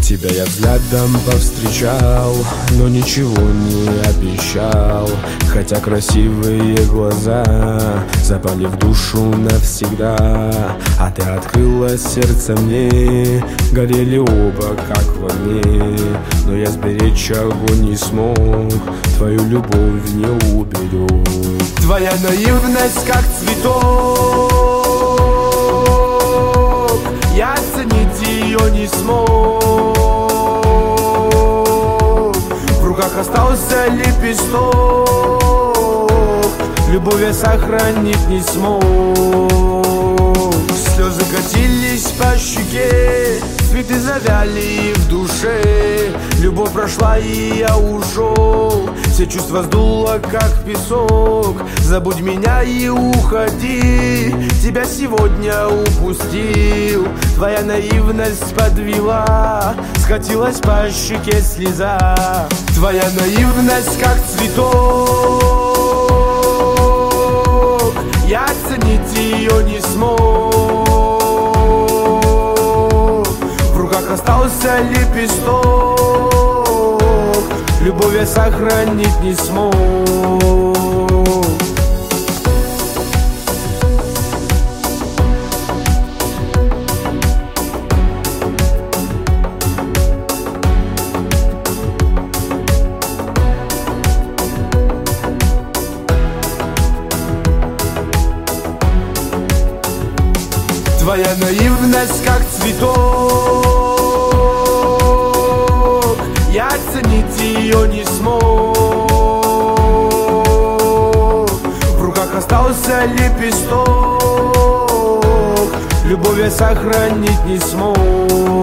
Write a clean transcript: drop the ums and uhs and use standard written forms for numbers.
Тебя я взглядом повстречал, но ничего не обещал. Хотя красивые глаза запали в душу навсегда. А ты открыла сердце мне, горели оба как в огне. Но я сберечь огонь не смог, твою любовь не уберу. Твоя наивность как цветок, я оценить ее не смог. В руках остался лепесток, любовь я сохранить не смог. Слезы катились по щеке, цветы завяли в душе. Любовь прошла и я ушел, все чувства сдуло как песок. Забудь меня и уходи, тебя сегодня упустил. Твоя наивность подвела, скатилась по щеке слеза. Твоя наивность как цветок, я оценить ее не смог. В руках остался лепесток, любовь я сохранить не смог. Твоя наивность как цветок, я оценить ее не смог. В руках остался лепесток, любовь я сохранить не смог.